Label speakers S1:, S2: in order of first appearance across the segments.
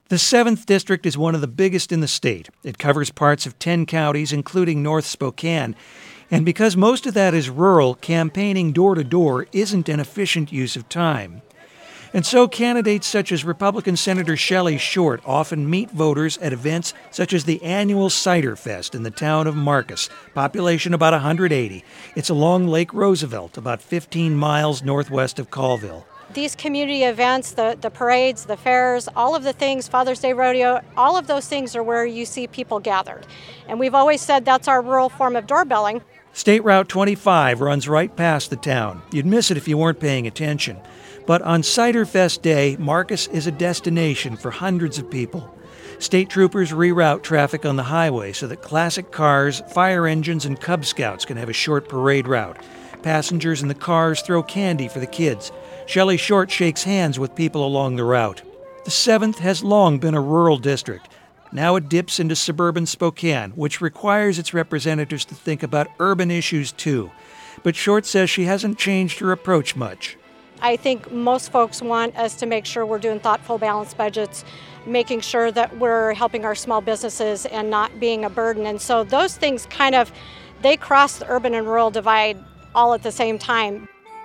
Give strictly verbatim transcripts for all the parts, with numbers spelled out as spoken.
S1: The seventh District is one of the biggest in the state. It covers parts of ten counties, including North Spokane. And because most of that is rural, campaigning door-to-door isn't an efficient use of time. And so candidates such as Republican Senator Shelley Short often meet voters at events such as the annual Cider Fest in the town of Marcus, population about one hundred eighty. It's along Lake Roosevelt, about fifteen miles northwest of Colville.
S2: These community events, the, the parades, the fairs, all of the things, Father's Day Rodeo, all of those things are where you see people gathered. And we've always said that's our rural form of doorbelling.
S1: State Route twenty-five runs right past the town. You'd miss it if you weren't paying attention. But on Cider Fest Day, Marcus is a destination for hundreds of people. State troopers reroute traffic on the highway so that classic cars, fire engines, and Cub Scouts can have a short parade route. Passengers in the cars throw candy for the kids. Shelley Short shakes hands with people along the route. The seventh has long been a rural district. Now it dips into suburban Spokane, which requires its representatives to think about urban issues too. But Short says she hasn't changed her approach much.
S2: I think most folks want us to make sure we're doing thoughtful, balanced budgets, making sure that we're helping our small businesses and not being a burden. And so those things kind of, they cross the urban and rural divide all at the same time.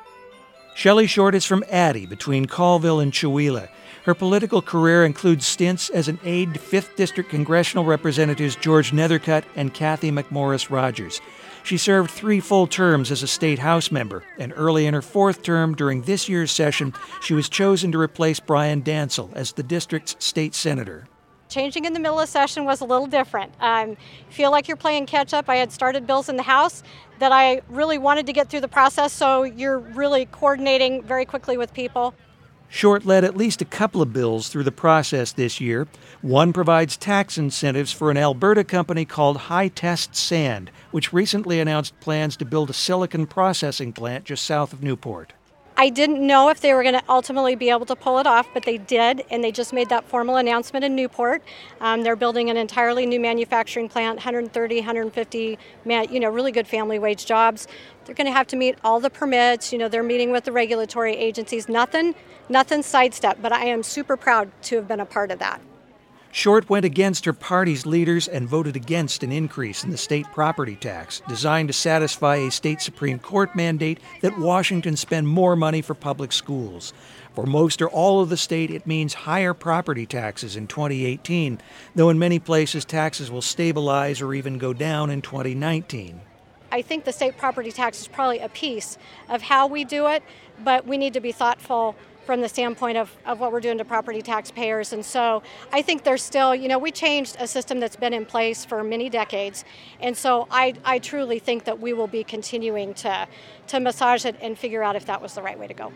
S1: Shelley Short is from Addy, between Colville and Chewelah. Her political career includes stints as an aide to fifth District congressional representatives George Nethercutt and Kathy McMorris Rogers. She served three full terms as a state House member, and early in her fourth term during this year's session, she was chosen to replace Brian Dancel as the district's state senator.
S2: Changing in the middle of session was a little different. I um, feel like you're playing catch-up. I had started bills in the House that I really wanted to get through the process, so you're really coordinating very quickly with people.
S1: Short led at least a couple of bills through the process this year. One provides tax incentives for an Alberta company called High Test Sand, which recently announced plans to build a silicon processing plant just south of Newport.
S2: I didn't know if they were going to ultimately be able to pull it off, but they did, and they just made that formal announcement in Newport. Um, they're building an entirely new manufacturing plant, one hundred thirty, one hundred fifty, man, you know, really good family wage jobs. They're going to have to meet all the permits. You know, they're meeting with the regulatory agencies. Nothing, nothing sidestep, but I am super proud to have been a part of that.
S1: Short went against her party's leaders and voted against an increase in the state property tax, designed to satisfy a state Supreme Court mandate that Washington spend more money for public schools. For most or all of the state, it means higher property taxes in twenty eighteen, though in many places taxes will stabilize or even go down in twenty nineteen.
S2: I think the state property tax is probably a piece of how we do it, but we need to be thoughtful from the standpoint of, of what we're doing to property taxpayers. And so I think there's still, you know, we changed a system that's been in place for many decades. And so I, I truly think that we will be continuing to, to massage it and figure out if that was the right way to go.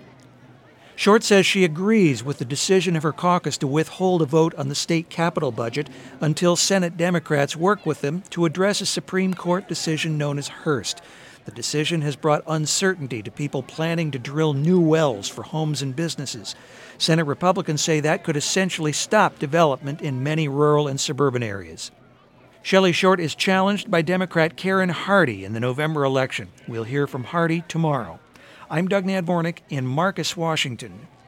S1: Short says she agrees with the decision of her caucus to withhold a vote on the state capital budget until Senate Democrats work with them to address a Supreme Court decision known as Hearst. The decision has brought uncertainty to people planning to drill new wells for homes and businesses. Senate Republicans say that could essentially stop development in many rural and suburban areas. Shelley Short is challenged by Democrat Karen Hardy in the November election. We'll hear from Hardy tomorrow. I'm Doug Nadvornik in Marcus, Washington.